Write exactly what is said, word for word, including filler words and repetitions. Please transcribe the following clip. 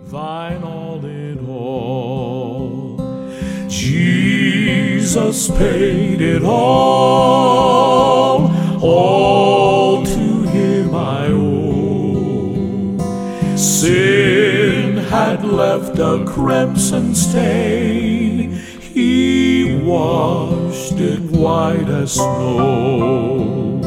thine all in all. Jesus paid it all, all to him I owe. Sin had left a crimson stain, he washed it white as snow.